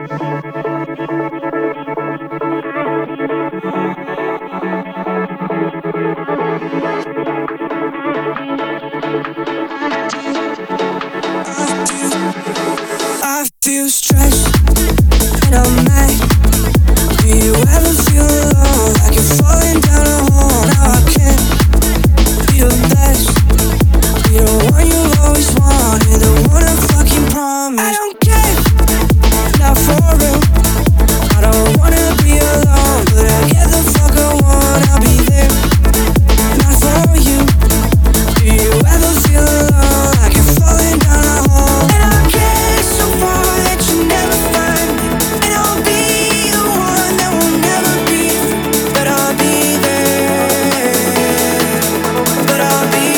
I feel stressed and I'm mad. Do you ever feel alone, like you're falling down a hole? Now I can't be the best, be the one you've always wanted, the one I fucking promised. I don't care, not for real. I don't wanna be alone, but I get the fuck I want. I'll be there, not for you. Do you ever feel alone, like you're falling down a hole? And I get so far that you never find me, and I'll be the one that will never be free. But I'll be there, but I'll be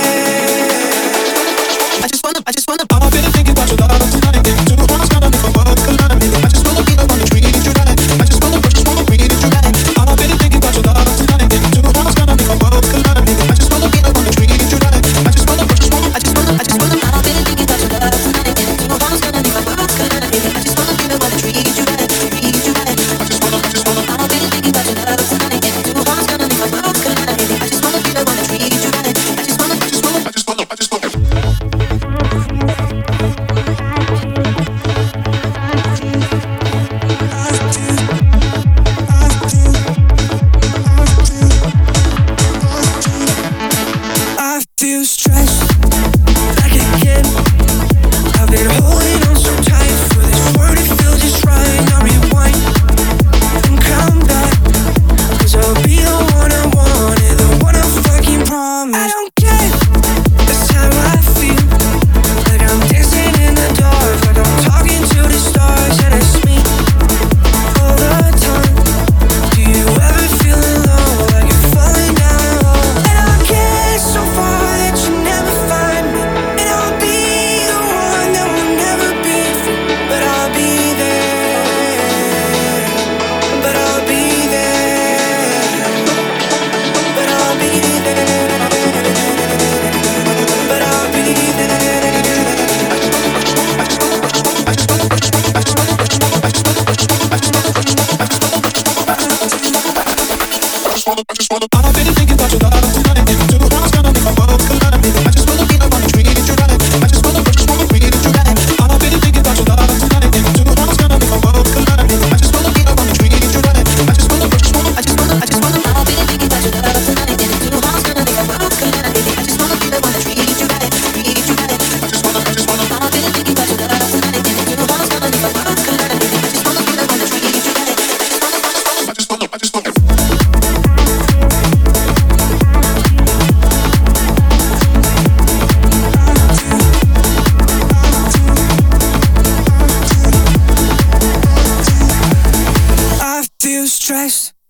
there. I just wanna I've been thinking about your love tonight. Two hearts got on me for what collide. I just wanna be the one to treat you right. I just wanna treat you right. I've been thinking about your love tonight. Two hearts got on me for what collide. I just wanna be the one to treat you right. I just wanna. I've been thinking about your love tonight. Two hearts got on me for what collide. I just wanna be the one to treat you right. I just wanna. I've been thinking about your love tonight. Two hearts got on me for what collide. I just wanna be the one to treat you right. I just wanna. I feel stressed like a kid. I've been holding on so tight for this word to feel just right. Now rewind and come back, 'cause I'll be the one I wanted, the one I fucking promised. I don't care, that's how I feel. Like I'm dancing in the dark, like I'm talking to the stars, and it's me all the time. Do you ever feel alone, like you're falling down a hole? And I get so far that you never find me, and I'll be the one that will never be free. But I'll be there, but I'll be there, but I'll be there, but I'll be there. I've been thinking about your love tonight. Two hearts got on me for what collide. I just wanna be the one to treat you right. I just wanna treat you right. I've been thinking about your love tonight. Two hearts got on me for what collide. I just wanna be the one to treat you right. I just wanna. I've been thinking about your love tonight. Two hearts got on me for what collide. I just wanna be the one to treat you right. I just wanna. I've been thinking about your love tonight. Two hearts got on me for what collide. I just wanna be the one to treat you right. I just wanna. I feel stressed